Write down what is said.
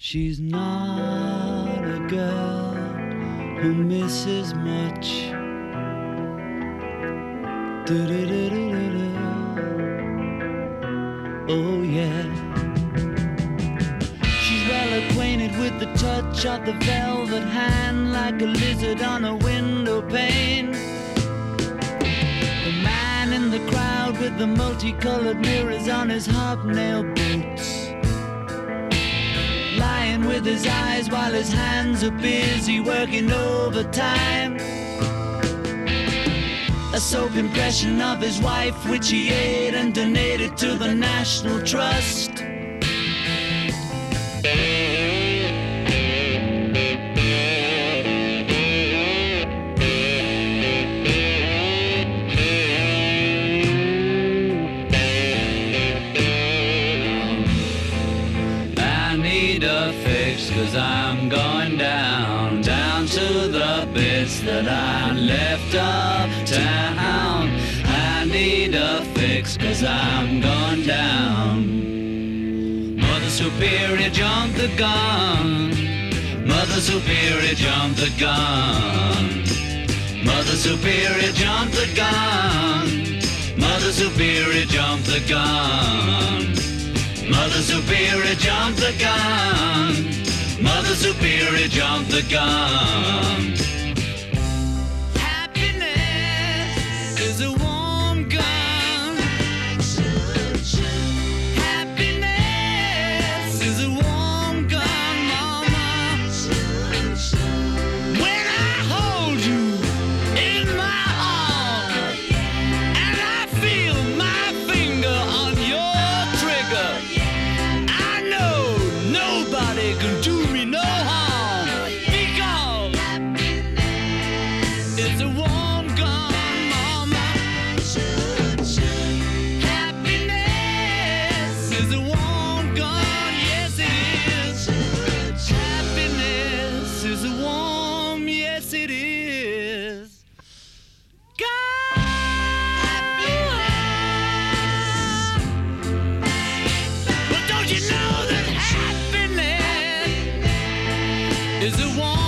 She's not a girl who misses much. Do-do-do-do-do-do. Oh yeah. She's well acquainted with the touch of the velvet hand, like a lizard on a window pane. The man in the crowd with the multicolored mirrors on his hobnail boots, lying with his eyes while his hands are busy working overtime. A soap impression of his wife, which he ate and donated to the National Trust. I need a fix, 'cause I'm going down to the bits that I left uptown. I need a fix, 'cause I'm going down. Mother Superior jumped the gun. Mother Superior jumped the gun. Mother Superior jumped the gun. Mother Superior jumped the gun. Mother Superior jumped the gun. Mother Superior jumped the gun. Happiness is a warm gun. Happiness is a warm gun, mama. When I hold you in my arms and I feel my finger on your trigger, I know nobody can do me no harm, because it's a warm gun, mama. Happiness is a warm gun, yes it is. Happiness is a warm, yes it is. God. But don't you know that happiness is a warm